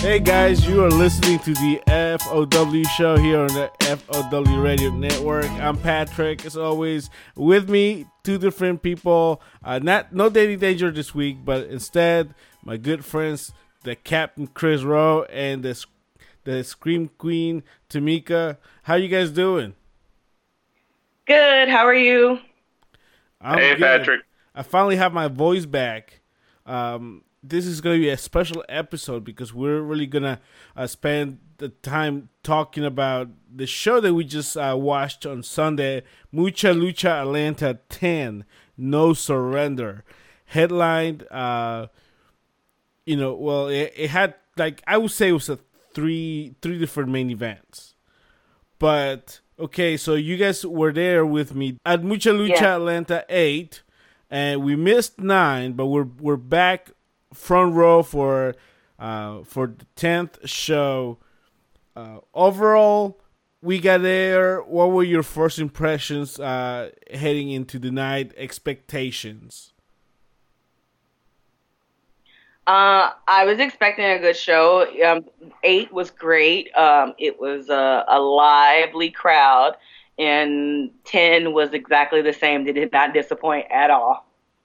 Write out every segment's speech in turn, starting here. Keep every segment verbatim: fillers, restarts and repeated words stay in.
Hey guys, you are listening to the F O W show here on the F O W Radio Network. I'm Patrick, as always. With me, two different people. Uh, not no dating danger this week, but instead, my good friends, the Captain Chris Rowe and the the Scream Queen Tamika. How you guys doing? Good. How are you? I'm hey, good. Patrick. I finally have my voice back. Um, this is going to be a special episode because we're really going to uh, spend the time talking about the show that we just uh, watched on Sunday, Mucha Lucha Atlanta ten, No Surrender. Headlined, uh, you know, well, it, it had, like, I would say it was a three three different main events. But, okay, so you guys were there with me at Mucha Lucha yeah. Atlanta eight, and we missed nine, but we're we're back front row for uh, for the tenth show. Uh, overall, we got there. What were your first impressions uh, heading into the night? Expectations? Uh, I was expecting a good show. Um, eight was great. Um, it was a, a lively crowd, and ten was exactly the same. They did not disappoint at all.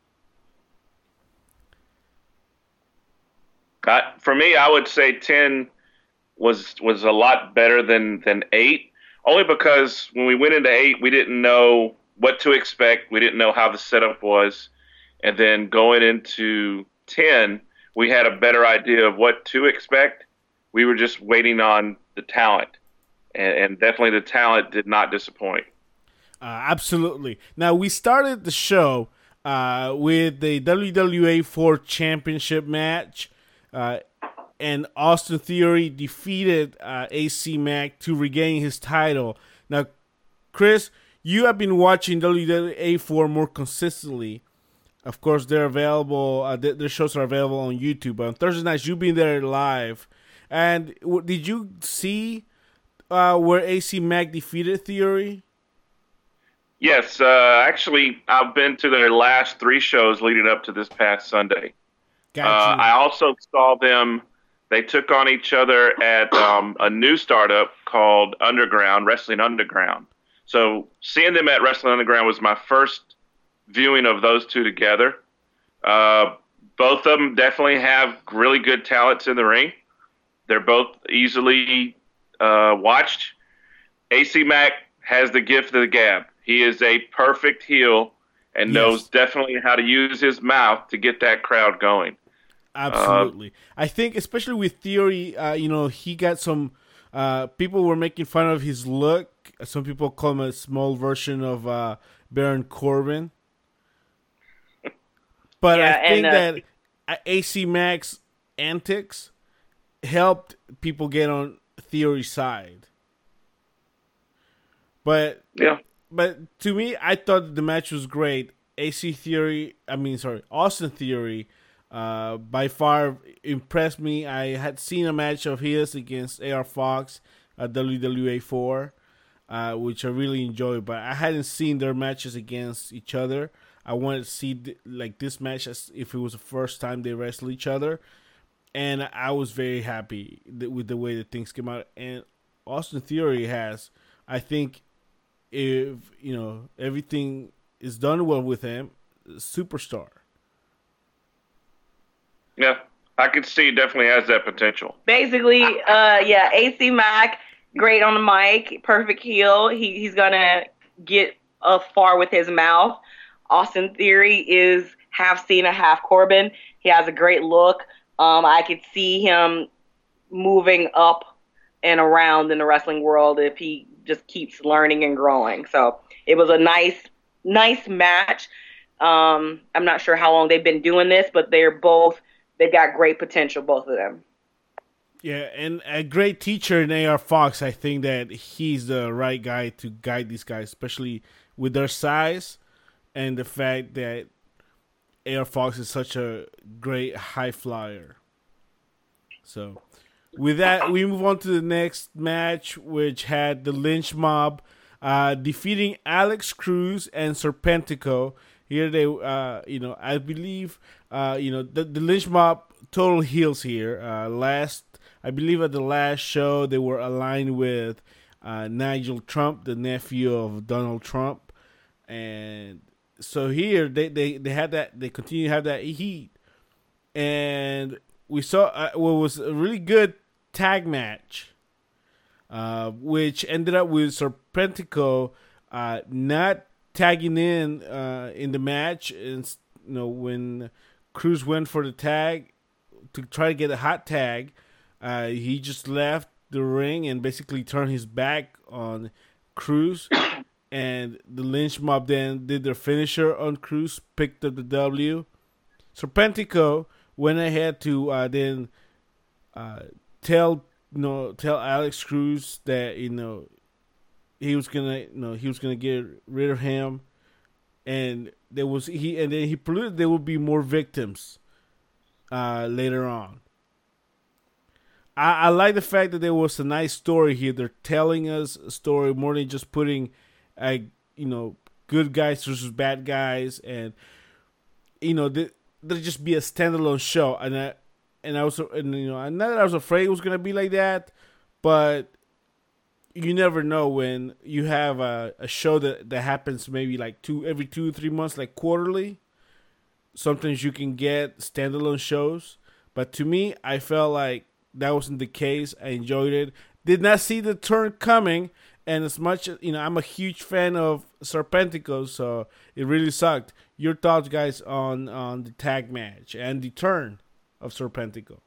Uh, for me, I would say ten was was a lot better than, than eight, only because when we went into eight, we didn't know what to expect. We didn't know how the setup was. And then going into ten, we had a better idea of what to expect. We were just waiting on the talent. And, and definitely the talent did not disappoint. Uh, absolutely. Now, we started the show uh, with the W W A four Championship match. Uh, and Austin Theory defeated uh, A C Mack to regain his title. Now, Chris, you have been watching W W A four more consistently. Of course, they're available. Uh, th- their shows are available on YouTube. But on Thursday nights, you've been there live. And w- did you see uh, where A C Mack defeated Theory? Yes. Uh, actually, I've been to their last three shows leading up to this past Sunday. Gotcha. Uh, I also saw them. They took on each other at um, a new startup called Underground, Wrestling Underground. So seeing them at Wrestling Underground was my first viewing of those two together. Uh, both of them definitely have really good talents in the ring. They're both easily uh, watched. A C Mack has the gift of the gab. He is a perfect heel and yes. knows definitely how to use his mouth to get that crowd going. Absolutely. Uh, I think especially with Theory, uh, you know, he got some, uh, people were making fun of his look. Some people call him a small version of uh, Baron Corbin. But yeah, I think and, uh, that A C Mack's antics helped people get on Theory's side. But yeah, but to me, I thought the match was great. A C Theory, I mean, sorry, Austin Theory, uh, by far impressed me. I had seen a match of his against A R Fox at W W A four, uh, which I really enjoyed. But I hadn't seen their matches against each other. I wanted to see th- like this match as if it was the first time they wrestled each other, and I was very happy th- with the way that things came out. And Austin Theory has, I think, if you know everything is done well with him, superstar. Yeah, I could see he definitely has that potential. Basically, uh, yeah, A C Mack, great on the mic, perfect heel. He he's gonna get uh, far with his mouth. Austin Theory is half Cena, half Corbin. He has a great look. Um, I could see him moving up and around in the wrestling world if he just keeps learning and growing. So it was a nice, nice match. Um, I'm not sure how long they've been doing this, but they're both, they've got great potential, both of them. Yeah, and a great teacher in A R Fox. I think that he's the right guy to guide these guys, especially with their size and the fact that A R Fox is such a great high flyer. So with that, we move on to the next match, which had the Lynch Mob uh, defeating Alex Cruz and Serpentico. Here they, uh, you know, I believe, uh, you know, the, the Lynch Mob total heels here. Uh, last, I believe at the last show they were aligned with uh, Nigel Trump, the nephew of Donald Trump, and so here they, they, they had that they continue to have that heat, and we saw uh, what was a really good tag match, uh, which ended up with Serpentico uh, not tagging in uh, in the match, and you know when Cruz went for the tag to try to get a hot tag, uh, he just left the ring and basically turned his back on Cruz, and the Lynch Mob then did their finisher on Cruz, picked up the W. Serpentico went ahead to uh, then uh, tell you know tell Alex Cruz that you know he was gonna you know he was gonna get rid of him, and there was he and then he predicted there would be more victims uh, later on. I, I like the fact that there was a nice story here. They're telling us a story more than just putting, uh, you know, good guys versus bad guys, and you know, they, they'll just be a standalone show. And I, and I was, and you know, not that I was afraid it was gonna be like that, but you never know when you have a, a show that, that happens maybe like two every two three months, like quarterly. Sometimes you can get standalone shows, but to me, I felt like that wasn't the case. I enjoyed it. Did not see the turn coming, and as much as you know, I'm a huge fan of Serpentico, so it really sucked. Your thoughts, guys, on on the tag match and the turn of Serpentico?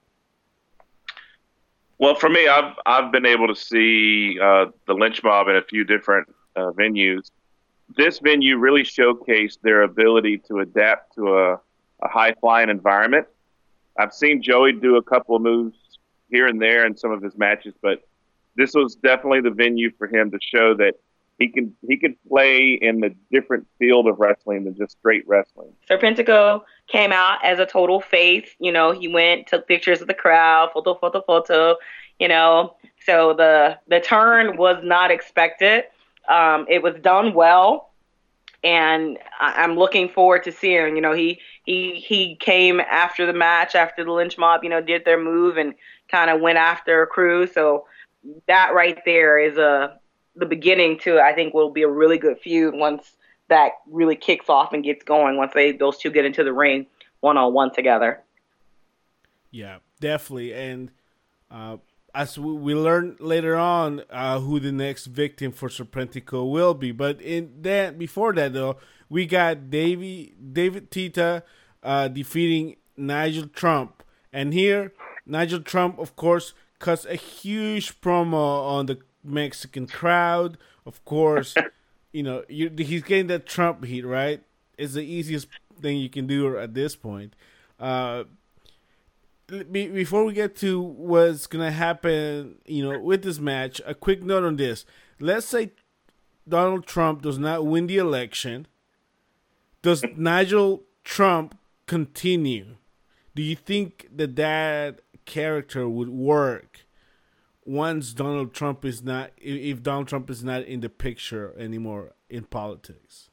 Well, for me, I've I've been able to see uh, the Lynch Mob in a few different uh, venues. This venue really showcased their ability to adapt to a, a high-flying environment. I've seen Joey do a couple of moves here and there in some of his matches, but this was definitely the venue for him to show that he can he can play in the different field of wrestling than just straight wrestling. Serpentico came out as a total face. You know, he went, took pictures of the crowd, photo, photo, photo. You know, so the the turn was not expected. Um, it was done well, and I, I'm looking forward to seeing. You know, he he he came after the match, after the Lynch Mob, you know, did their move and kind of went after Cruz. So that right there is a the beginning to, I think, will be a really good feud once that really kicks off and gets going. Once they those two get into the ring one on one together. Yeah, definitely, and uh, as we, we learn later on uh, who the next victim for Serpentico will be. But in that before that though, we got Davey, David Tita uh, defeating Nigel Trump, and here Nigel Trump, of course, cuts a huge promo on the Mexican crowd. Of course, you know you, he's getting that Trump heat, right? It's the easiest thing you can do at this point. Uh, Before we get to what's gonna happen, you know, with this match, a quick note on this. Let's say Donald Trump does not win the election. Does Nigel Trump continue? Do you think that that character would work once Donald Trump is not, if Donald Trump is not in the picture anymore in politics?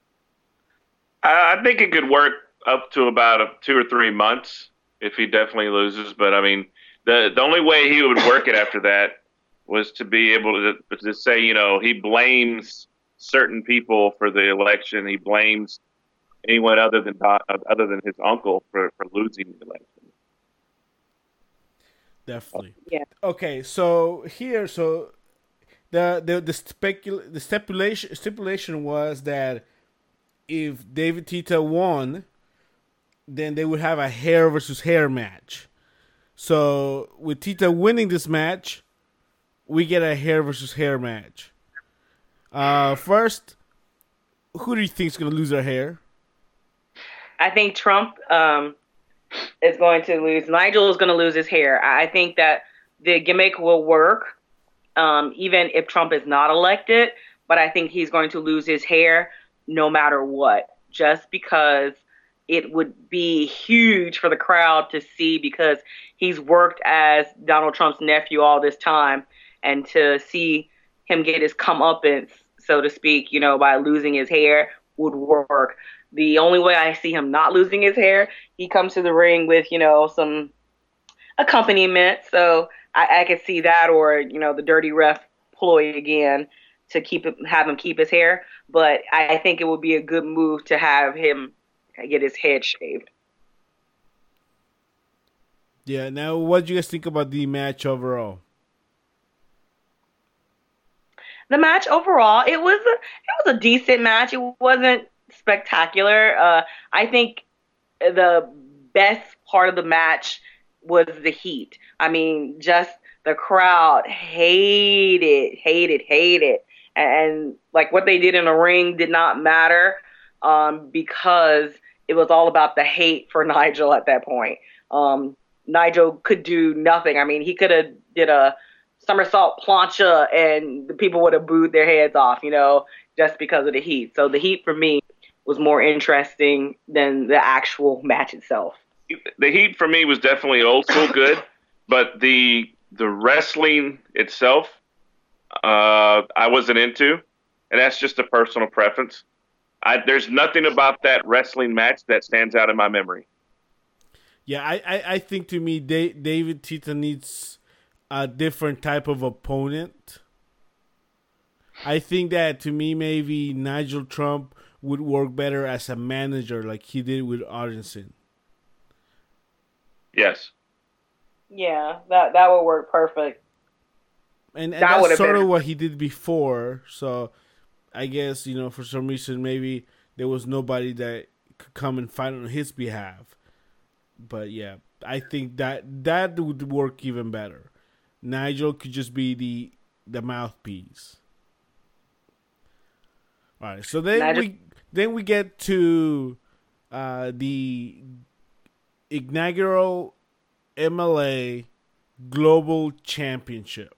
I think it could work up to about a two or three months. If he definitely loses, but I mean, the the only way he would work it after that was to be able to to say, you know, he blames certain people for the election. He blames anyone other than other than his uncle for, for losing the election. Definitely. Yeah. Okay, so here, so the the the specul the stipulation stipulation was that if David Tita won, then they would have a hair versus hair match. So with Tita winning this match, we get a hair versus hair match. Uh, first, who do you think is going to lose their hair? I think Trump um, is going to lose. Nigel is going to lose his hair. I think that the gimmick will work, um, even if Trump is not elected. But I think he's going to lose his hair no matter what, just because it would be huge for the crowd to see, because he's worked as Donald Trump's nephew all this time, and to see him get his comeuppance, so to speak, you know, by losing his hair would work. The only way I see him not losing his hair, he comes to the ring with, you know, some accompaniment. So I, I could see that, or you know, the dirty ref ploy again to keep it, have him keep his hair. But I think it would be a good move to have him get his head shaved. Yeah. Now, what do you guys think about the match overall? The match overall, it was a, it was a decent match. It wasn't spectacular. Uh, I think the best part of the match was the heat. I mean, just the crowd hated, hated, hated, and, and like what they did in the ring did not matter um, because it was all about the hate for Nigel at that point. Um, Nigel could do nothing. I mean, he could have did a somersault plancha and the people would have booed their heads off, you know, just because of the heat. So the heat for me was more interesting than the actual match itself. The heat for me was definitely old school good, but the the wrestling itself, uh, I wasn't into, and that's just a personal preference. I, there's nothing about that wrestling match that stands out in my memory. Yeah, I, I, I think to me, da- David Tita needs a different type of opponent. I think that to me, maybe Nigel Trump would work better as a manager like he did with Arnson. Yes. Yeah, that that would work perfect. And, and That that's sort been... of what he did before. So I guess, you know, for some reason, maybe there was nobody that could come and fight on his behalf. But yeah, I think that that would work even better. Nigel could just be the the mouthpiece. All right, so then Nigel. we then we get to uh, the inaugural M L A Global Championship,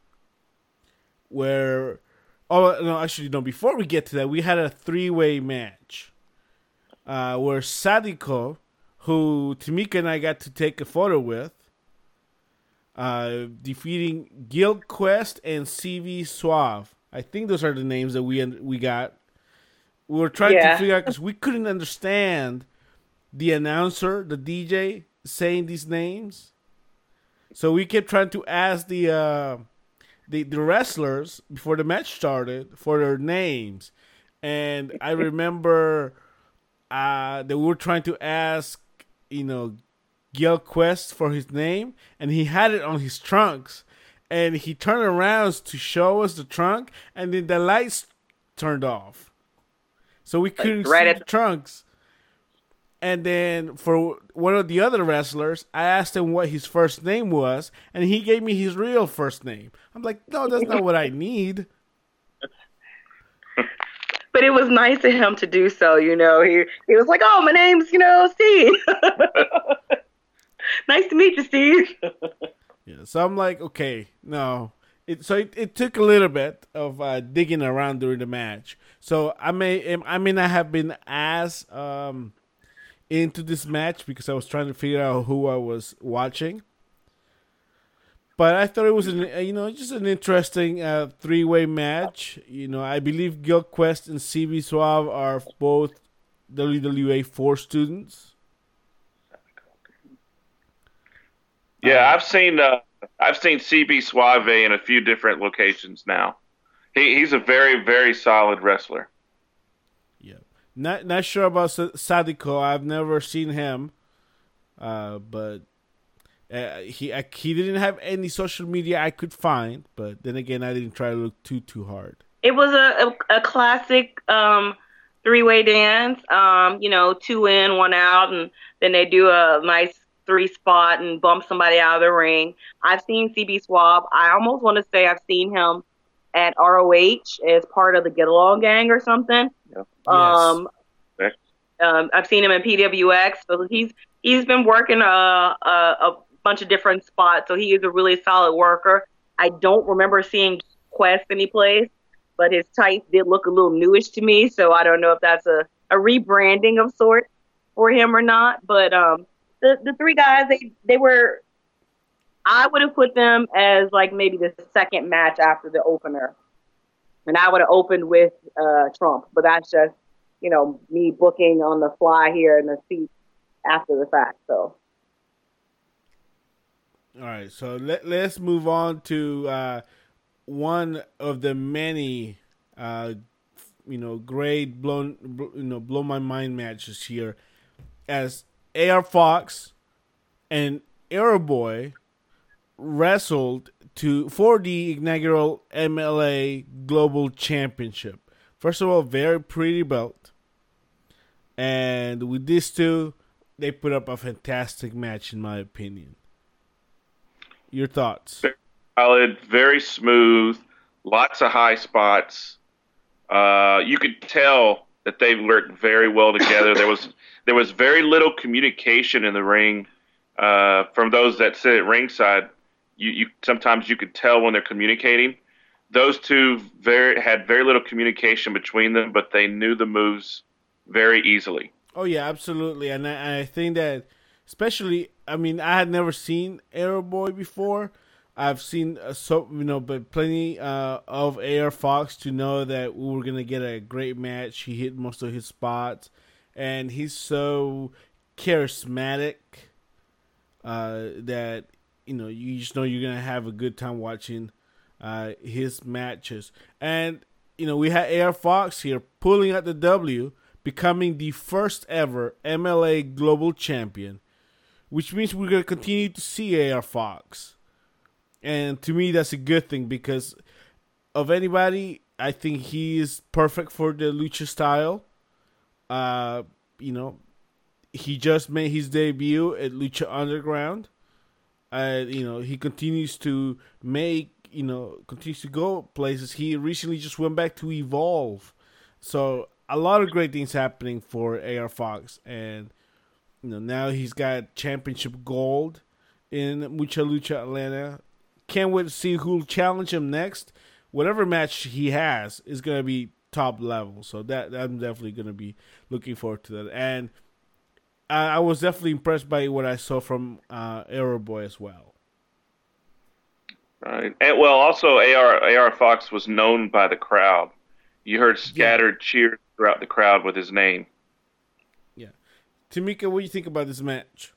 where oh no, actually no. Before we get to that, we had a three-way match uh, where Sadiko, who Tamika and I got to take a photo with, uh, defeating Guild Quest and C V Suave. I think those are the names that we we got. We were trying yeah. to figure out because we couldn't understand the announcer, the D J, saying these names. So we kept trying to ask the uh, the the wrestlers before the match started for their names, and I remember uh, that we were trying to ask, you know, Gil Quest for his name, and he had it on his trunks, and he turned around to show us the trunk, and then the lights turned off, so we couldn't like right see at the trunks. And then for one of the other wrestlers, I asked him what his first name was, and he gave me his real first name. I'm like, no, that's not what I need. But it was nice of him to do so, you know. He he was like, oh, my name's, you know, Steve. Nice to meet you, Steve. Yeah, so I'm like, okay, no. It, so it, it took a little bit of uh, digging around during the match. So I may I may not have been as um, into this match because I was trying to figure out who I was watching. But I thought it was, an, you know, just an interesting uh, three-way match. You know, I believe Gil Quest and C V Suave are both W W A four students. Yeah, um, I've seen uh, I've seen C V Suave in a few different locations now. He he's a very very solid wrestler. Yeah, not not sure about Sadiko. I've never seen him, uh, but. Uh, he I, he didn't have any social media I could find, but then again, I didn't try to look too too hard. It was a a, a classic um, three way dance. Um, you know, two in, one out, and then they do a nice three spot and bump somebody out of the ring. I've seen C B Swab. I almost want to say I've seen him at R O H as part of the Get Along Gang or something. Yeah. Um, yes. um, I've seen him in P W X. So he's he's been working a a. a bunch of different spots, so he is a really solid worker. I don't remember seeing Quest any place, but his tights did look a little newish to me, so I don't know if that's a, a rebranding of sorts for him or not. But um, the the three guys, they they were, I would have put them as like maybe the second match after the opener, and I would have opened with uh, Trump, but that's just, you know, me booking on the fly here in the seat after the fact. So. All right, so let, let's move on to uh, one of the many, uh, you know, great blown, you know, blow my mind matches here, as A R Fox and Aero Boy wrestled to for the inaugural M L A Global Championship. First of all, very pretty belt, and with these two, they put up a fantastic match, in my opinion. Your thoughts? Very solid, very smooth, lots of high spots. Uh, you could tell that they worked very well together. There was there was very little communication in the ring uh, from those that sit at ringside. You, you sometimes you could tell when they're communicating. Those two very had very little communication between them, but they knew the moves very easily. Oh yeah, absolutely, and I, I think that especially, I mean, I had never seen Aero Boy before. I've seen uh, so you know, but plenty uh, of A R Fox to know that we were gonna get a great match. He hit most of his spots, and he's so charismatic uh, that you know you just know you're gonna have a good time watching uh, his matches. And you know we had A R Fox here pulling out the W, becoming the first ever M L A Global Champion, which means we're going to continue to see A R Fox. And to me, that's a good thing because of anybody, I think he is perfect for the lucha style. Uh, you know, he just made his debut at Lucha Underground. Uh, you know, he continues to make, you know, continues to go places. He recently just went back to Evolve. So, a lot of great things happening for A R Fox. And, you know, now he's got championship gold in Mucha Lucha Atlanta. Can't wait to see who'll challenge him next. Whatever match he has is going to be top level. So that I'm definitely going to be looking forward to that. And I, I was definitely impressed by what I saw from uh, Aero Boy as well. Right. And well, also A R A R Fox was known by the crowd. You heard scattered yeah. cheers throughout the crowd with his name. Yeah. Tamika, what do you think about this match?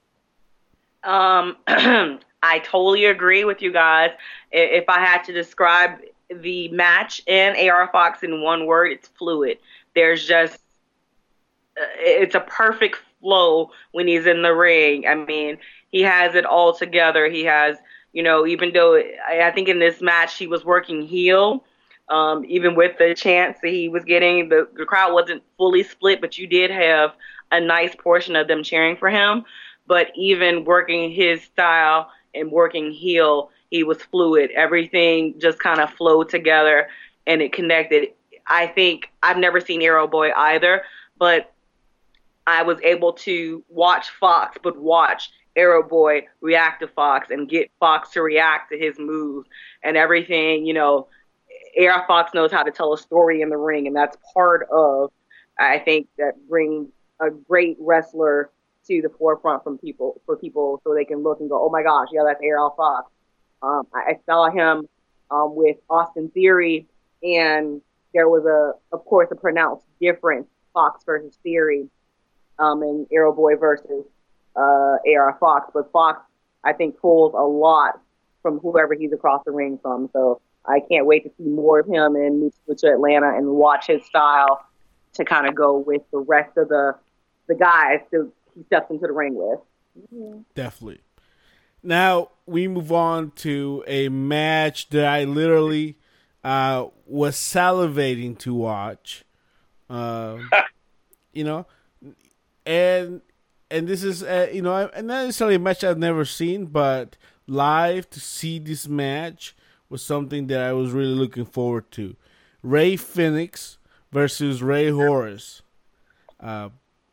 Um, I totally agree with you guys. If I had to describe the match and A R Fox in one word, it's fluid. There's just, it's a perfect flow when he's in the ring. I mean, he has it all together. He has, you know, even though I think in this match he was working heel, um, even with the chants that he was getting, the, the crowd wasn't fully split, but you did have a nice portion of them cheering for him. But even working his style and working heel, he was fluid. Everything just kind of flowed together and it connected. I think I've never seen Aero Boy either, but I was able to watch Fox, but watch Aero Boy react to Fox and get Fox to react to his moves and everything. You know, A R Fox knows how to tell a story in the ring, and that's part of, I think, that brings a great wrestler to the forefront from people for people so they can look and go, oh my gosh, yeah, that's A R Fox. Um, I, I saw him um, with Austin Theory, and there was a, of course, a pronounced difference, Fox versus Theory, um, and Aero Boy versus uh, A R Fox. But Fox, I think, pulls a lot from whoever he's across the ring from. So I can't wait to see more of him in Lucha Atlanta and watch his style to kind of go with the rest of the the guys to he steps into the ring with. Mm-hmm. Definitely. Now we move on to a match that I literally uh, was salivating to watch. Uh, you know, and and this is uh, you know not necessarily a match I've never seen, but live to see this match was something that I was really looking forward to. Rey Fenix versus Rey Horus. Uh,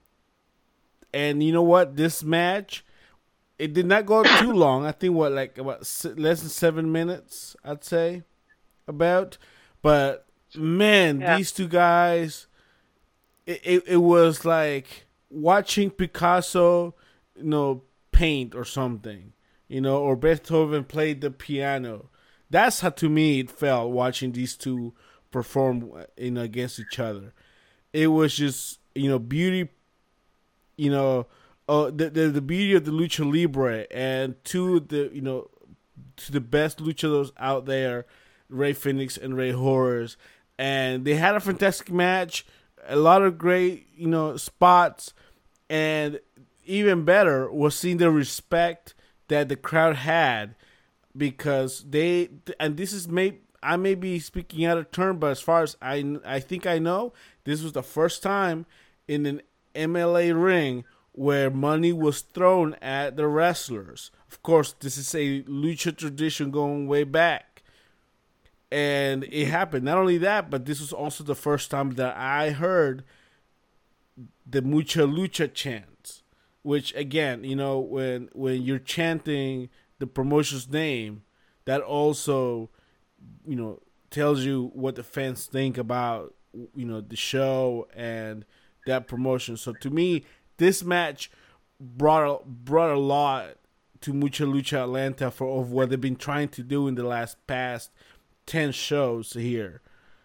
And you know what? This match, it did not go too long. I think, what, like about less than seven minutes, I'd say, about. But, man, yeah. these two guys, it, it, it was like watching Picasso, you know, paint or something, you know, or Beethoven played the piano. That's how, to me, it felt watching these two perform, you know, against each other. It was just, you know, beauty. You know, uh, the, the the beauty of the lucha libre, and two, the you know to the best luchadors out there, Rey Fenix and Rey Horus, and they had a fantastic match, a lot of great, you know, spots, and even better was seeing the respect that the crowd had, because they, and this is may I may be speaking out of turn, but as far as I I think I know, this was the first time in an M L A ring where money was thrown at the wrestlers. Of course, this is a lucha tradition going way back. And it happened. Not only that, but this was also the first time that I heard the Mucha Lucha chants. Which, again, you know, when when you're chanting the promotion's name, that also, you know, tells you what the fans think about, you know, the show and that promotion. So to me, this match brought a, brought a lot to Mucha Lucha Atlanta for of what they've been trying to do in the last past ten shows here.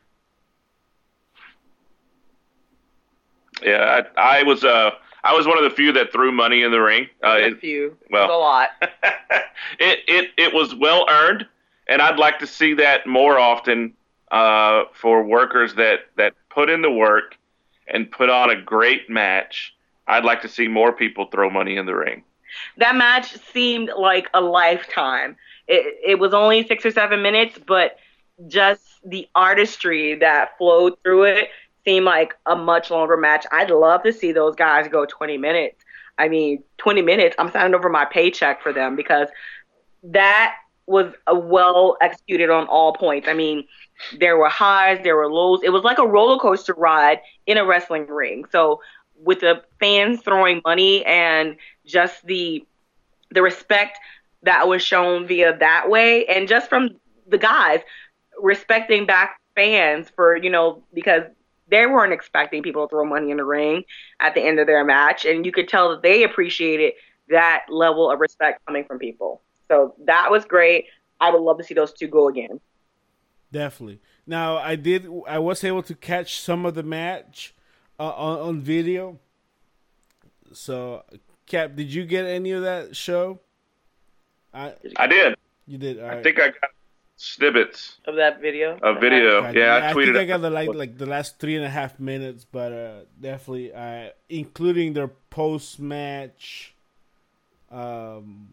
Yeah, I, I was uh I was one of the few that threw money in the ring. Uh, a it, few, well, a lot. it it it was well earned, and I'd like to see that more often uh, for workers that that put in the work and put on a great match. I'd like to see more people throw money in the ring. That match seemed like a lifetime. It, it was only six or seven minutes, but just the artistry that flowed through it seemed like a much longer match. I'd love to see those guys go twenty minutes. I mean, twenty minutes, I'm signing over my paycheck for them, because that was a well executed on all points. I mean, there were highs, there were lows. It was like a roller coaster ride in a wrestling ring. So with the fans throwing money and just the the respect that was shown via that way, and just from the guys respecting back fans for, you know, because they weren't expecting people to throw money in the ring at the end of their match, and you could tell that they appreciated that level of respect coming from people. So that was great. I would love to see those two go again. Definitely. Now, I did. I was able to catch some of the match uh, on, on video. So, Cap, did you get any of that show? I I did. You did. All right. I think I got snippets Of that video? of video. I, yeah, I I tweeted. think I got the like like the last three and a half minutes, but uh, definitely, uh, including their post match, um,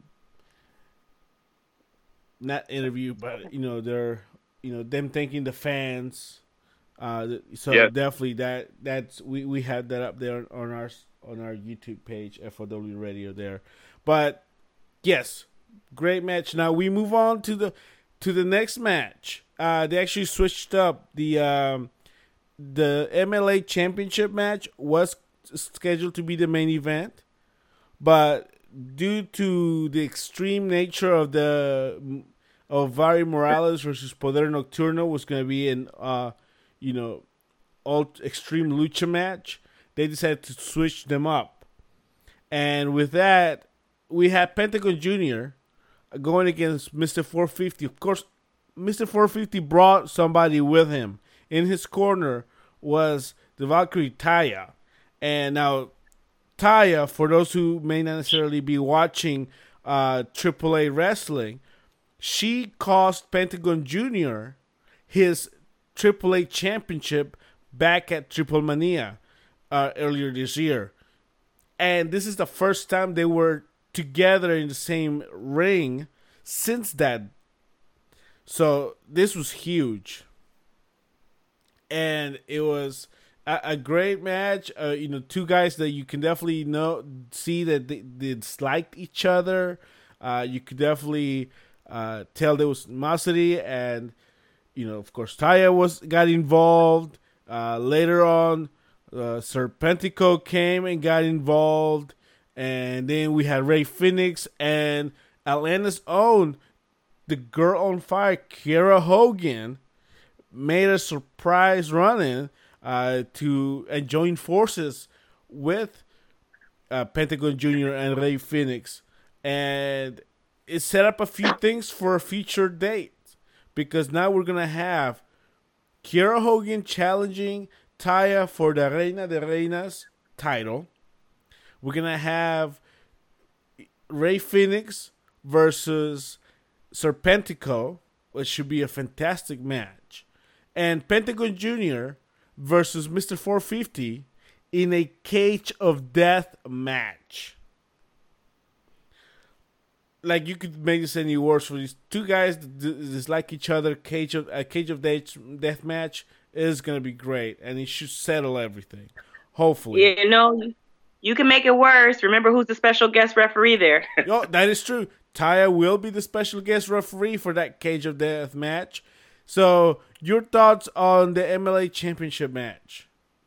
not interview, but you know, they're you know them thanking the fans. Uh, so Yeah. definitely that that's we, we had that up there on our on our YouTube page, F O W Radio there. But yes, great match. Now we move on to the to the next match. Uh, they actually switched up the um, the M L A Championship match was scheduled to be the main event, but due to the extreme nature of the of Vari Morales versus Poder Nocturno was going to be an uh, you know all extreme lucha match, they decided to switch them up, and with that we had Pentagon Junior going against Mister four fifty. Of course, Mister four fifty brought somebody with him. In his corner was the Valkyrie Taya. And now, Taya, for those who may not necessarily be watching uh, triple A wrestling, she cost Pentagon Junior his triple A championship back at Triple Mania uh, earlier this year. And this is the first time they were together in the same ring since that. So this was huge, and it was a, a great match. Uh, you know, two guys that you can definitely know see that they, they disliked each other. Uh, you could definitely uh, tell there was animosity, and you know, of course, Taya was got involved. Uh, later on, uh, Serpentico came and got involved. And then we had Rey Fenix and Atlanta's own, the girl on fire, Kiera Hogan, made a surprise run-in uh, to and join forces with uh, Pentagon Junior and Rey Fenix. And it set up a few things for a future date, because now we're going to have Kiera Hogan challenging Taya for the Reina de Reinas title. We're going to have Rey Fenix versus Serpentico, which should be a fantastic match, and Pentagon Junior versus Mister four fifty in a Cage of Death match. Like, you could make this any worse for these two guys that dislike each other. Cage of a Cage of Death, death match is gonna be great, and it should settle everything. Hopefully, you know, you can make it worse. Remember who's the special guest referee there? Oh, that is true. Taya will be the special guest referee for that Cage of Death match. So, your thoughts on the M L A Championship match?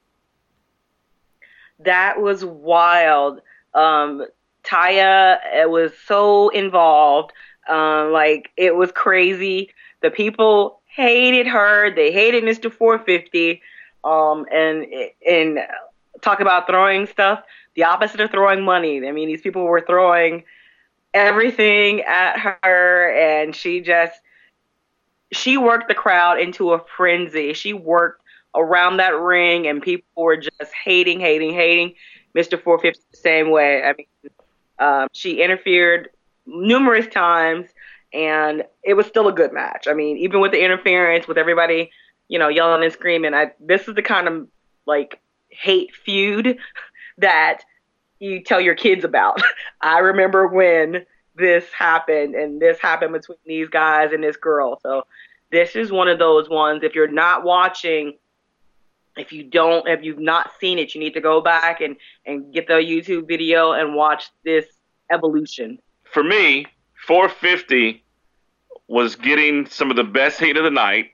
That was wild. Um, Taya it was so involved. Um, like, it was crazy. The people hated her. They hated Mister four fifty. Um, and and talk about throwing stuff. The opposite of throwing money. I mean, these people were throwing everything at her, and she just she worked the crowd into a frenzy. She worked around that ring, and people were just hating, hating, hating Mister four fifty the same way. I mean, um, she interfered numerous times, and it was still a good match. I mean, even with the interference, with everybody, you know, yelling and screaming, I this is the kind of like hate feud that you tell your kids about. I remember when this happened, and this happened between these guys and this girl. So this is one of those ones. If you're not watching, if you don't, if you've not seen it, you need to go back and, and get the YouTube video and watch this evolution. For me, four fifty was getting some of the best heat of the night.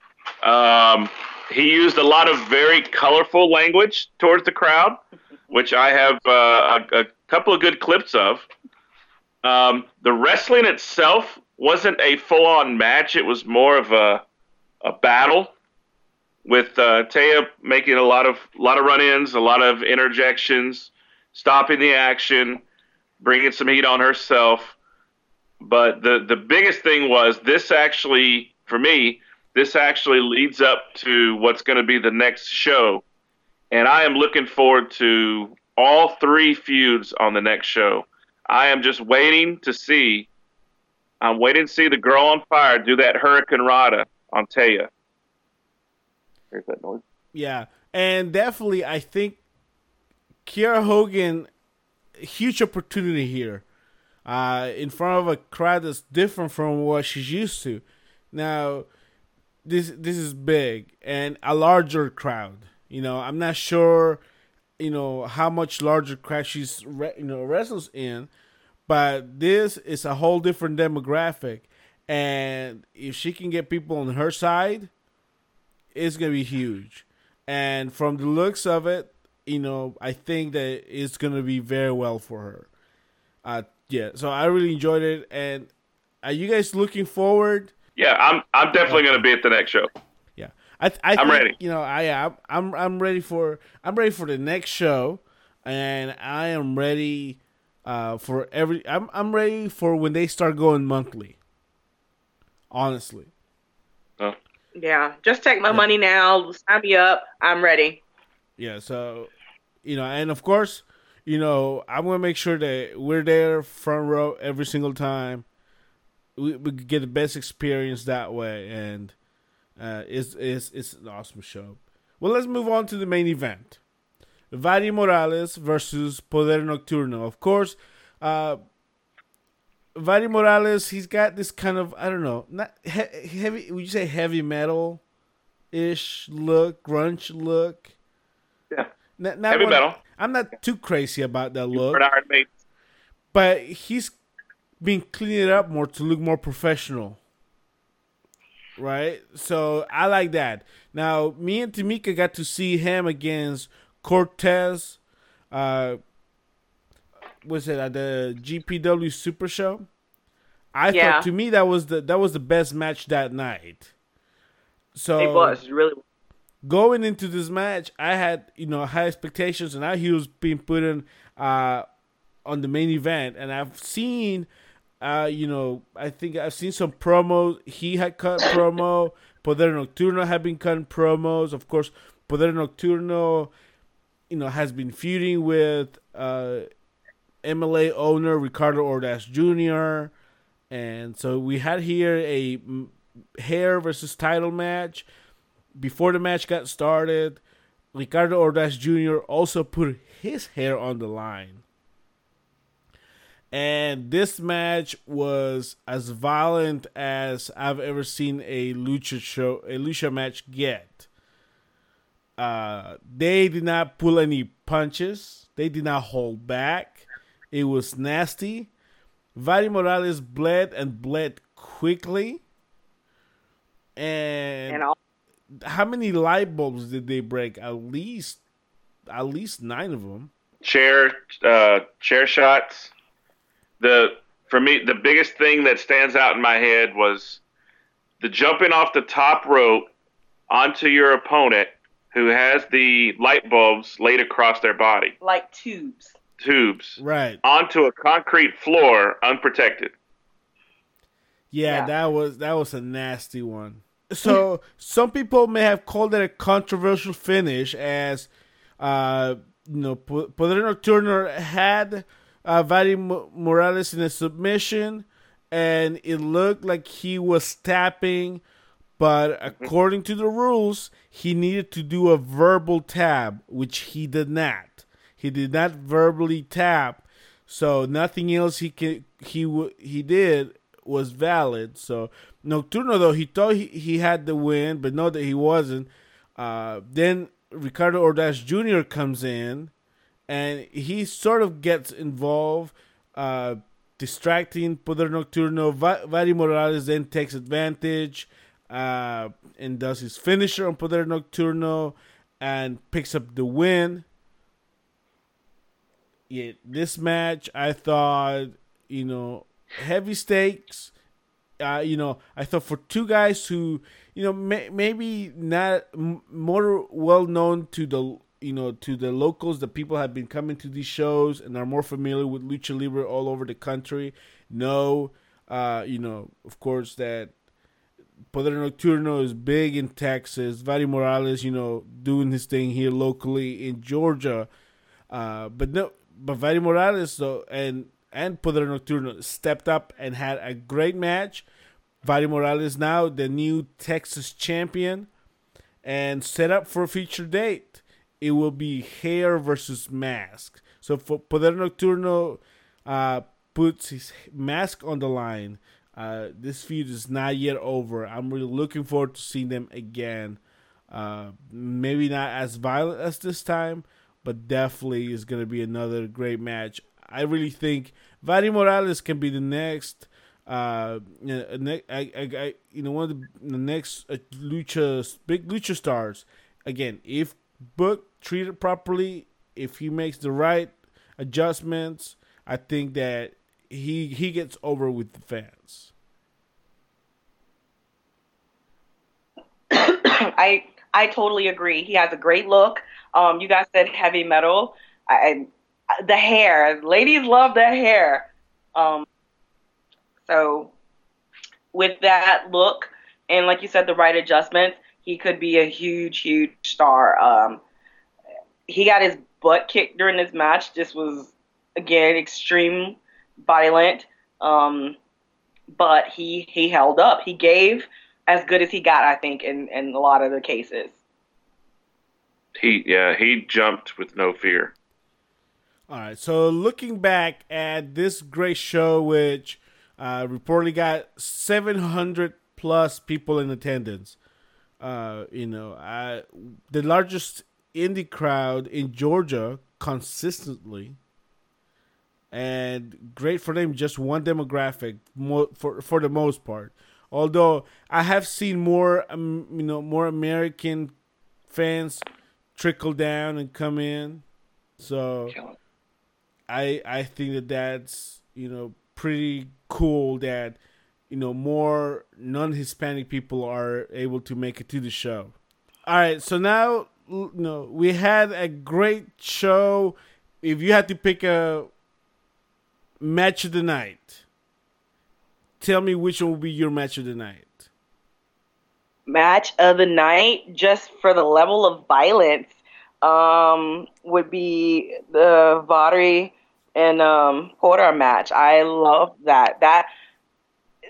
Um, he used a lot of very colorful language towards the crowd, which I have uh, a, a couple of good clips of. Um, the wrestling itself wasn't a full-on match. It was more of a a battle, with uh, Taya making a lot of lot of run-ins, a lot of interjections, stopping the action, bringing some heat on herself. But the, the biggest thing was this actually, for me, this actually leads up to what's going to be the next show. And I am looking forward to all three feuds on the next show. I am just waiting to see, I'm waiting to see the girl on fire do that Hurricane Rana on Taya. Here's that noise. Yeah, and definitely I think Kiera Hogan, huge opportunity here. Uh, in front of a crowd that's different from what she's used to. Now, this this is big and a larger crowd. You know, I'm not sure, you know, how much larger crowd she's re- you know wrestles in, but this is a whole different demographic, and if she can get people on her side, it's gonna be huge. And from the looks of it, you know, I think that it's gonna be very well for her. Uh, yeah, so I really enjoyed it. And are you guys looking forward? Yeah, I'm. I'm definitely going to be at the next show. Yeah, I. I I'm think, ready. You know, I. I'm. I'm. I'm ready for. I'm ready for the next show, and I am ready uh, for every. I'm. I'm ready for when they start going monthly. Honestly. Oh. Yeah, just take my yeah. money now. Sign me up. I'm ready. Yeah. So, you know, and of course, you know, I'm gonna make sure that we're there front row every single time. We, we get the best experience that way, and uh, it's, it's it's an awesome show. Well, let's move on to the main event. Vadi Morales versus Poder Nocturno. Of course, uh, Vadi Morales, he's got this kind of, I don't know, not he- heavy, would you say heavy metal-ish look, grunge look? Yeah, not, not heavy one, metal. I'm not too crazy about that look. But he's been cleaning it up more to look more professional. Right? So I like that. Now, me and Tamika got to see him against Cortez. Uh, was it at the G P W Super Show? I yeah. thought, to me, that was the that was the best match that night. So it was really. Going into this match, I had, you know, high expectations, and now he was being put in uh, on the main event. And I've seen, uh, you know, I think I've seen some promos. He had cut promo. Poder Nocturno had been cutting promos. Of course, Poder Nocturno, you know, has been feuding with uh, M L A owner Ricardo Ordaz Junior And so we had here a hair versus title match. Before the match got started, Ricardo Ordaz Junior also put his hair on the line. And this match was as violent as I've ever seen a lucha show, a lucha match get. Uh, they did not pull any punches. They did not hold back. It was nasty. Vadi Morales bled and bled quickly. And, and all- how many light bulbs did they break? At least, at least nine of them. Chair, uh, chair shots. The for me, the biggest thing that stands out in my head was the jumping off the top rope onto your opponent who has the light bulbs laid across their body. Like tubes. Tubes. Right. Onto a concrete floor, unprotected. Yeah, Yeah. that was that was a nasty one. So some people may have called it a controversial finish, as uh, you know, Poder Nocturno had uh, Vadi Morales in a submission, and it looked like he was tapping, but according to the rules, he needed to do a verbal tap, which he did not. He did not verbally tap, so nothing else he can he w- he did was valid. So Nocturno, though, he thought he, he had the win, but know that he wasn't. Uh, then Ricardo Ordaz Junior comes in, and he sort of gets involved, uh, distracting Poder Nocturno. Va- Vadi Morales then takes advantage uh, and does his finisher on Poder Nocturno and picks up the win. Yeah, this match, I thought, you know, heavy stakes. Uh, you know, I thought for two guys who, you know, may, maybe not m- more well known to the, you know, to the locals, the people have been coming to these shows and are more familiar with Lucha Libre all over the country. Know, uh, you know, of course, that Poder Nocturno is big in Texas. Vadi Morales, you know, doing his thing here locally in Georgia. Uh, but no, but Vadi Morales, though, and and Poder Nocturno stepped up and had a great match. Vadi Morales now the new Texas champion and set up for a future date. It will be hair versus mask. So for Poder Nocturno uh, puts his mask on the line. Uh, this feud is not yet over. I'm really looking forward to seeing them again. Uh, maybe not as violent as this time, but definitely is going to be another great match. I really think Vadi Morales can be the next, uh, you know, ne- I, I, I, you know, one of the, the next uh, lucha, big lucha stars. Again, if booked, treated properly, if he makes the right adjustments, I think that he he gets over with the fans. I I totally agree. He has a great look. Um, you guys said heavy metal. I, I the hair, ladies love the hair. Um, so with that look and like you said, the right adjustments, he could be a huge, huge star. Um, he got his butt kicked during this match. This was again extreme violent, um, but he he held up. He gave as good as he got, I think, in, in a lot of the cases. He yeah, he jumped with no fear. All right, so looking back at this great show, which uh, reportedly got seven hundred plus people in attendance, uh, you know, I, the largest indie crowd in Georgia consistently, and great for them, just one demographic more, for for the most part. Although I have seen more, um, you know, more American fans trickle down and come in, so I I think that that's, you know, pretty cool that, you know, more non-Hispanic people are able to make it to the show. All right, so now, you know, we had a great show. If you had to pick a match of the night, tell me which one will be your match of the night. Match of the night, just for the level of violence, um, would be the Vadi and um, Porter match. I love that. That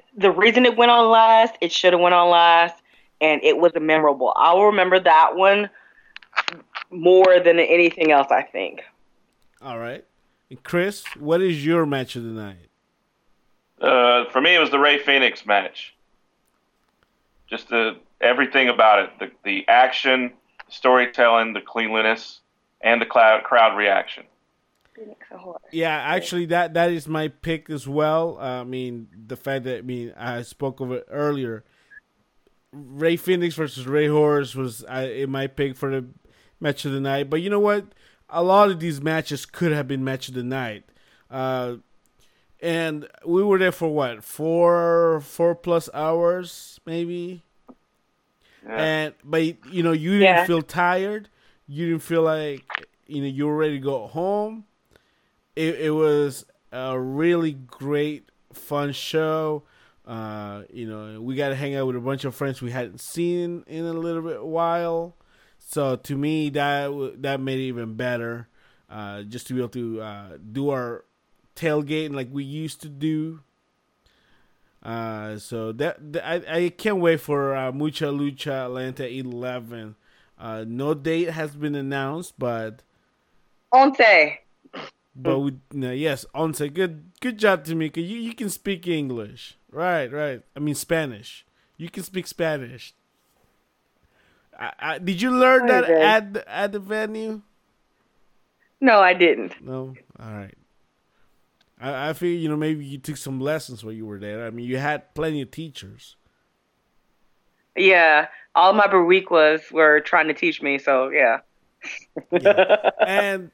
the reason it went on last, it should have went on last, and it was memorable. I'll remember that one more than anything else, I think. All right. And Chris, what is your match of the night? Uh, for me, it was the Rey Fenix match. Just the everything about it, the the action, the storytelling, the cleanliness, and the crowd crowd reaction. Yeah, actually, that that is my pick as well. Uh, I mean, the fact that I mean I spoke of it earlier. Rey Fenix versus Rey Horus was uh, in my pick for the match of the night. But you know what? A lot of these matches could have been match of the night. Uh, and we were there for what? Four, four plus hours, maybe. Yeah. And but you know, you didn't yeah. feel tired. You didn't feel like you know you were ready to go home. It, it was a really great, fun show. Uh, you know, we got to hang out with a bunch of friends we hadn't seen in a little bit while. So to me, that that made it even better. Uh, just to be able to uh, do our tailgating like we used to do. Uh, so that, that I, I can't wait for uh, Mucha Lucha Atlanta eleven. Uh, no date has been announced, but Once. But we no, yes, Once. Good good job, Tamika. You you can speak English. Right, right. I mean Spanish. You can speak Spanish. I, I, did you learn that at the, at the venue? No, I didn't. No? All right. I, I feel, you know, maybe you took some lessons while you were there. I mean, you had plenty of teachers. Yeah. All my Bariquas were trying to teach me, so yeah. yeah. And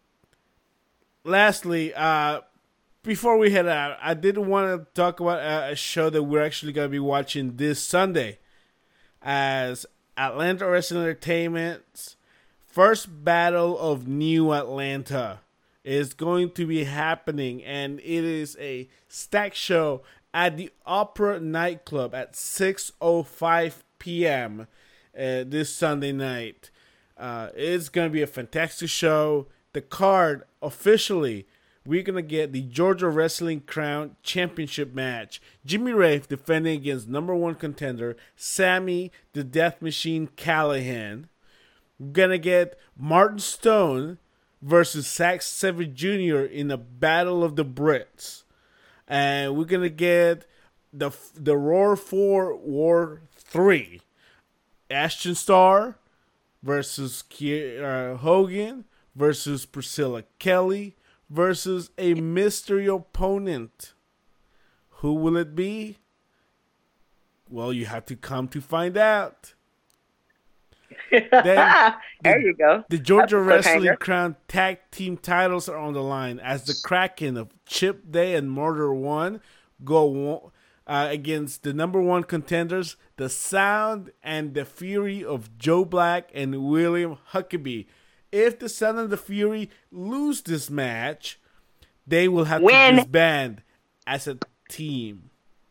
lastly, uh, before we head out, I did want to talk about a, a show that we're actually going to be watching this Sunday as Atlanta Wrestling Entertainment's first Battle of New Atlanta is going to be happening, and it is a stack show at the Opera Nightclub at six oh five p.m. Uh, this Sunday night. Uh, it's going to be a fantastic show. The card, officially, we're going to get the Georgia Wrestling Crown Championship match. Jimmy Rafe defending against number one contender, Sammy the Death Machine Callahan. We're going to get Martin Stone versus Zack Sabre Junior in the Battle of the Brits. And we're going to get the the Roar four War three. Ashton Starr versus Kiera Hogan versus Priscilla Kelly versus a mystery opponent. Who will it be? Well, you have to come to find out. Then there the, you go. The Georgia Wrestling Crown Tag Team titles are on the line as the Kraken of Chip Day and Murder One go uh, against the number one contenders, the Sound and the Fury of Joe Black and William Huckabee. If the Sound and the Fury lose this match, they will have Win. to disband as a team.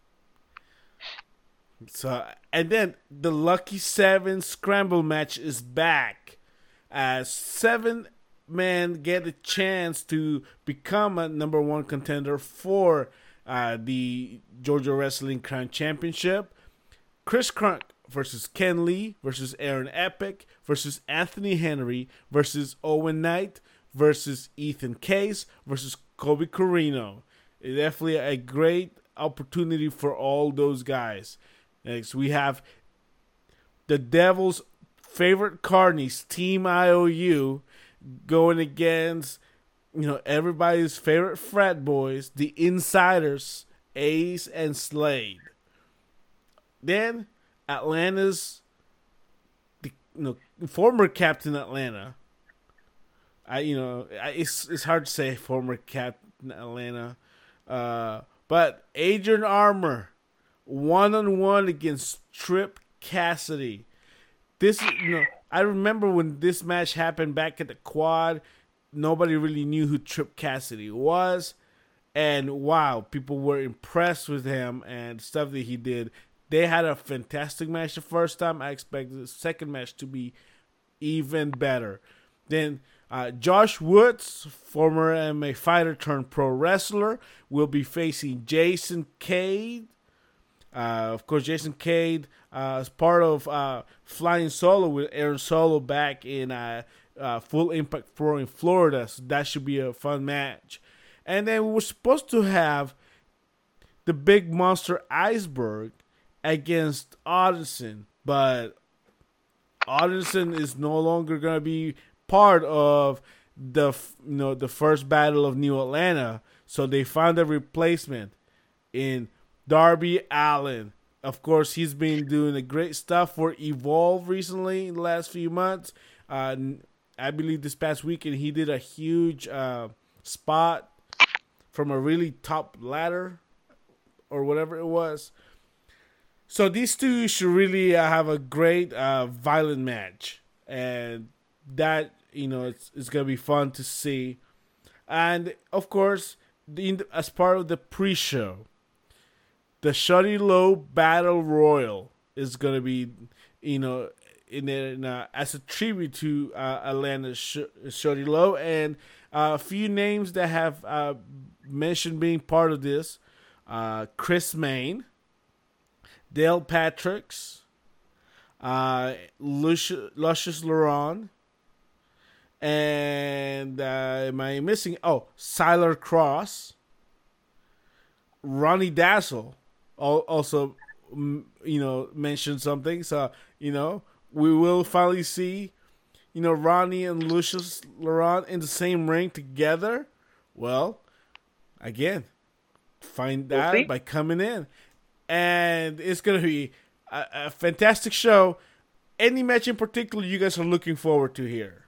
So, and then the Lucky Seven Scramble match is back, as seven men get a chance to become a number one contender for uh, the Georgia Wrestling Crown Championship. Chris Crunk versus Ken Lee versus Aaron Epic versus Anthony Henry versus Owen Knight versus Ethan Case versus Kobe Corino. It's definitely a great opportunity for all those guys. Next, we have the Devil's favorite carnies, Team I O U, going against, you know, everybody's favorite frat boys, the Insiders, Ace and Slade. Then Atlanta's, the, you know, former Captain Atlanta. I, you know, I, it's it's hard to say former Captain Atlanta, uh, but Adrian Armour. One-on-one against Trip Cassidy. This, you know, I remember when this match happened back at the Quad, nobody really knew who Trip Cassidy was. And wow, people were impressed with him and stuff that he did. They had a fantastic match the first time. I expected the second match to be even better. Then uh, Josh Woods, former M M A fighter turned pro wrestler, will be facing Jason Cade Uh, of course, Jason Cade uh, as part of uh, Flying Solo with Aaron Solo back in uh, uh, Full Impact Pro in Florida. So that should be a fun match. And then we were supposed to have the big monster Iceberg against Odinson, but Odinson is no longer going to be part of the you know the first battle of New Atlanta, so they found a replacement in Darby Allin. Of course, he's been doing a great stuff for Evolve recently in the last few months. Uh, I believe this past weekend he did a huge uh, spot from a really top ladder or whatever it was. So these two should really uh, have a great uh, violent match, and that you know it's it's gonna be fun to see. And of course, the, as part of the pre-show, the Shorty Low Battle Royal is gonna be you know in, in uh, as a tribute to uh, Atlanta Sh- Shorty Low, and uh, a few names that have uh, mentioned being part of this: uh, Chris Main, Dale Patricks, uh, Lucius, Lucius Laron, and uh, am I missing? Oh, Siler Cross, Ronnie Dazzle, also you know mentioned something. So you know we will finally see you know Ronnie and Lucius Laron in the same ring together. Well, again, find out we'll by coming in. And it's going to be a, a fantastic show. Any match in particular you guys are looking forward to here?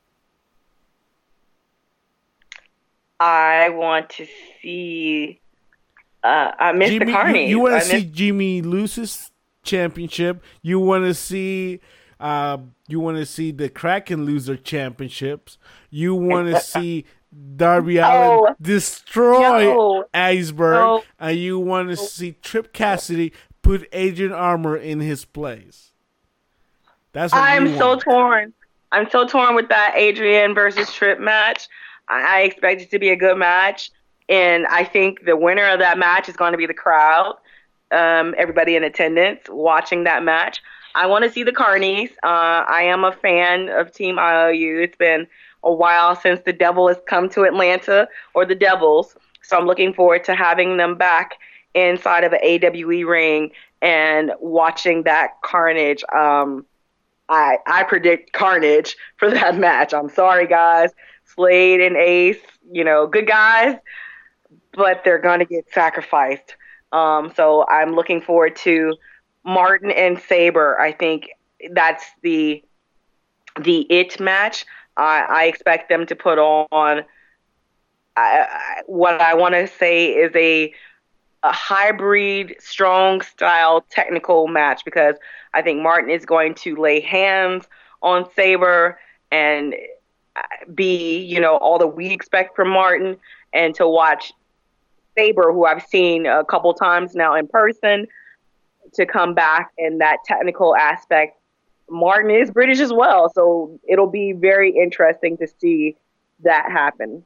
I want to see... Uh, I missed Jimmy, the Carney. You, you want to I see missed... Jimmy lose championship. You want to see... Uh, you want to see the Kraken lose their championships. You want to see Darby Allin oh, destroy no, Iceberg, no. and you want to see Trip Cassidy put Adrian Armour in his place. That's what I'm you so want. torn. I'm so torn with that Adrian versus Trip match. I, I expect it to be a good match, and I think the winner of that match is going to be the crowd, um, everybody in attendance watching that match. I want to see the Carnies. Uh, I am a fan of Team I O U. It's been a while since the Devil has come to Atlanta, or the Devils. So I'm looking forward to having them back inside of an A W E ring and watching that carnage. Um, I I predict carnage for that match. I'm sorry, guys. Slade and Ace, you know, good guys, but they're going to get sacrificed. Um, so I'm looking forward to Martin and Sabre. I think that's the the it match. I, I expect them to put on I, I, what I want to say is a a hybrid, strong style, technical match, because I think Martin is going to lay hands on Sabre and be, you know, all that we expect from Martin, and to watch Sabre, who I've seen a couple times now in person, to come back in that technical aspect. Martin is British as well, so it'll be very interesting to see that happen.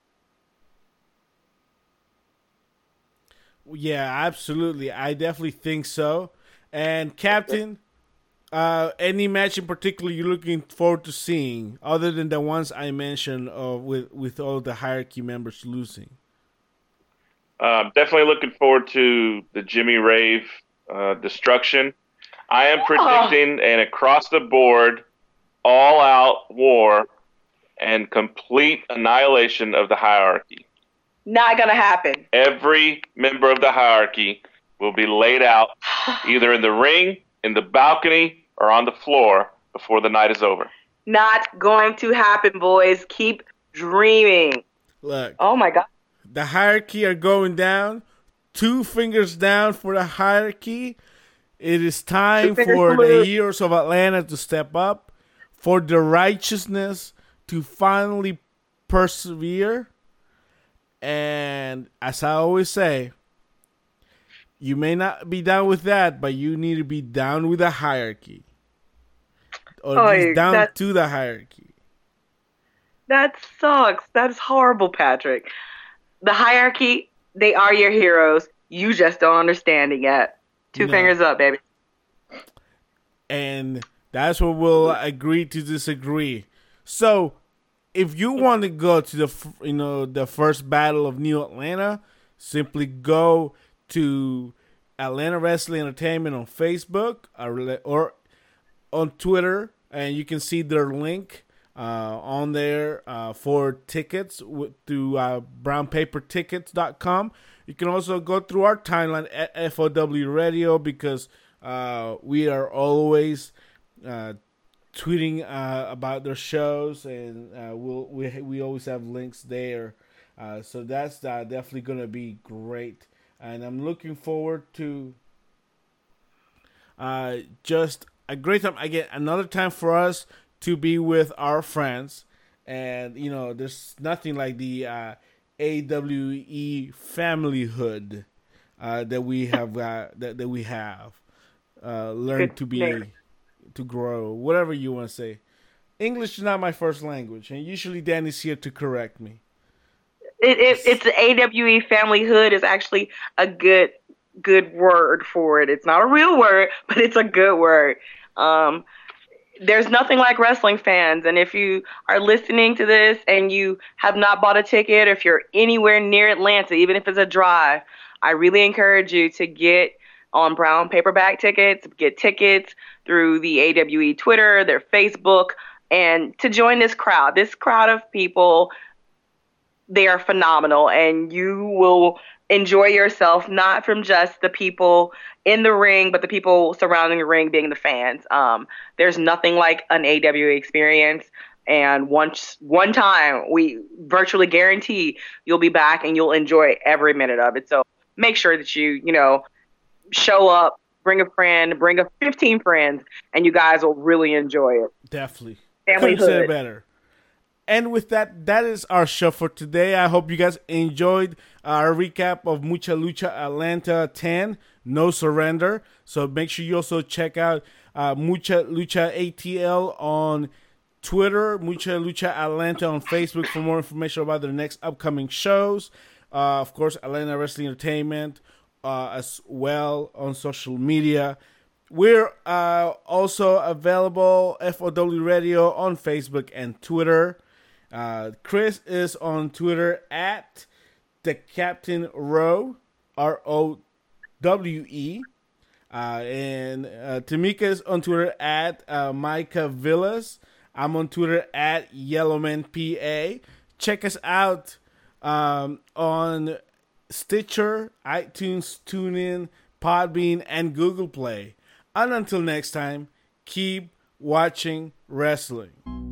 Yeah, absolutely. I definitely think so. And Captain, uh, any match in particular you're looking forward to seeing, other than the ones I mentioned uh, with, with all the hierarchy members losing? Uh, definitely looking forward to the Jimmy Rave uh, destruction. I am predicting an across-the-board, all-out war and complete annihilation of the hierarchy. Not going to happen. Every member of the hierarchy will be laid out either in the ring, in the balcony, or on the floor before the night is over. Not going to happen, boys. Keep dreaming. Look. Oh, my God. The hierarchy are going down. Two fingers down for the hierarchy. It is time for the heroes of Atlanta to step up, for the righteousness to finally persevere. And as I always say, you may not be down with that, but you need to be down with the hierarchy. Or at least down that, to the hierarchy. That sucks. That's horrible, Patrick. The hierarchy, they are your heroes. You just don't understand it yet. Two you know, fingers up, baby. And that's where we'll agree to disagree. So, if you want to go to the you know the first battle of New Atlanta, simply go to Atlanta Wrestling Entertainment on Facebook or, or on Twitter, and you can see their link uh, on there uh, for tickets with, through uh, brown paper tickets dot com. You can also go through our timeline at F O W Radio because uh, we are always uh, tweeting uh, about their shows, and uh, we'll, we we always have links there. Uh, so that's uh, definitely going to be great, and I'm looking forward to uh, just a great time. Again, another time for us to be with our friends, and you know, there's nothing like the uh, A W E familyhood uh, that we have uh, that that we have uh, learned to be to grow, whatever you want to say. English is not my first language, and usually Danny's here to correct me. It, it it's the A W E familyhood is actually a good good word for it. It's not a real word, but it's a good word. Um, there's nothing like wrestling fans, and if you are listening to this and you have not bought a ticket, or if you're anywhere near Atlanta, even if it's a drive, I really encourage you to get on brown paperback tickets, get tickets through the A W E Twitter, their Facebook, and to join this crowd. This crowd of people, they are phenomenal, and you will enjoy yourself, not from just the people in the ring, but the people surrounding the ring being the fans. Um, there's nothing like an A W E experience. And once, one time, we virtually guarantee you'll be back and you'll enjoy every minute of it. So make sure that you, you know, show up, bring a friend, bring a fifteen friends, and you guys will really enjoy it. Definitely. Family Couldn't say it hood. better. And with that, that is our show for today. I hope you guys enjoyed our recap of Mucha Lucha Atlanta ten, No Surrender. So make sure you also check out uh, Mucha Lucha A T L on Twitter, Mucha Lucha Atlanta on Facebook for more information about their next upcoming shows. Uh, of course, Atlanta Wrestling Entertainment uh, as well on social media. We're uh, also available, F O W Radio, on Facebook and Twitter. Uh, Chris is on Twitter at the Captain Rowe, R O W E. Uh, and uh, Tamika is on Twitter at uh, Micah Villas. I'm on Twitter at Yellowman P A. Check us out um, on Stitcher, iTunes, TuneIn, Podbean, and Google Play. And until next time, keep watching wrestling.